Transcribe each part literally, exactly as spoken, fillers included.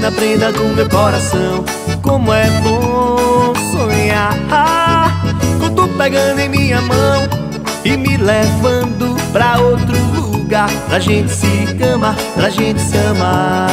menina prenda do meu coração. Como é bom sonhar com tu pegando em minha mão e me levando pra outro lugar, pra gente se amar, pra gente se amar.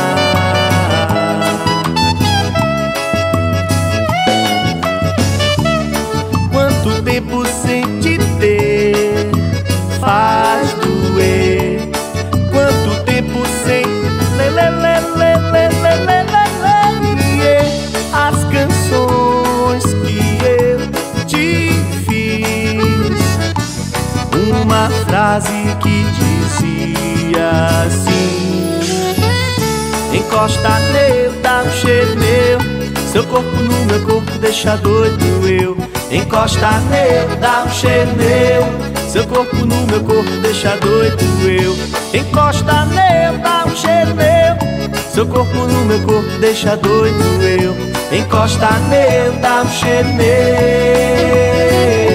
Quanto tempo sem te ter faz doer. Quanto tempo sem lê, lê, lê, lê, lê, lê, lê, lê, as canções que eu te fiz. Uma frase que dizia assim: encosta nele, dá um cheiro meu, seu corpo no meu corpo deixa doido eu. Encosta nele, dá um cheiro meu, seu corpo no meu corpo deixa doido eu. Encosta nele, dá um cheiro meu, seu corpo no meu corpo deixa doido eu. Encosta nele, dá um cheiro meu.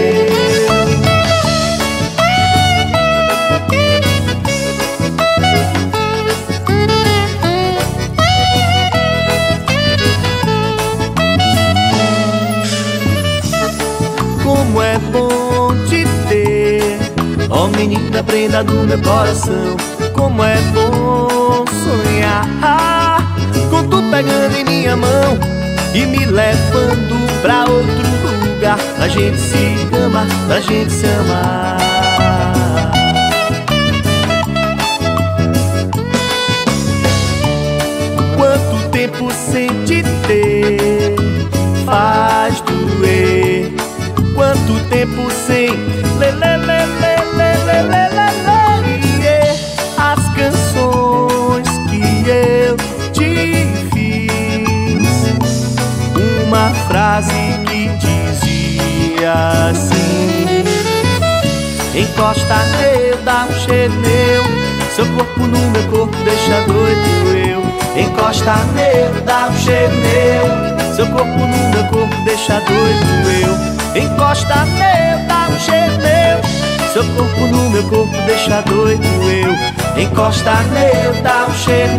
Como é bom te ter, ó menina prenda do meu coração. Como é bom sonhar com tu pegando em minha mão e me levando pra outro lugar, pra gente se amar, pra gente se amar. Quanto tempo sem te ter faz doer. Quanto tempo sem lê, lê, lê, lê, lê, lê, lê, lê, lê, as canções que eu te fiz. Uma frase que dizia assim: encosta nele, dá um cheiro meu, seu corpo no meu corpo deixa doido eu. Encosta nele, dá um cheiro meu, seu corpo no meu corpo deixa doido eu. Encosta nele, dá um cheiro meu, seu corpo no meu corpo deixa doido eu. Encosta nele, dá um cheiro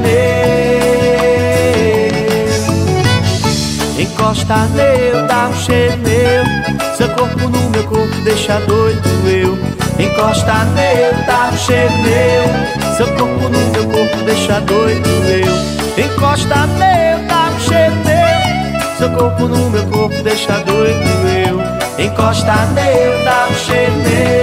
meu. Encosta nele, dá um cheiro meu, seu corpo no meu corpo deixa doido eu. Encosta nele, dá um cheiro meu, seu corpo no meu corpo deixa doido eu. Encosta nele, dá um cheiro meu, seu corpo no meu corpo deixa doido eu. Encosta nele, dá um cheiro meu.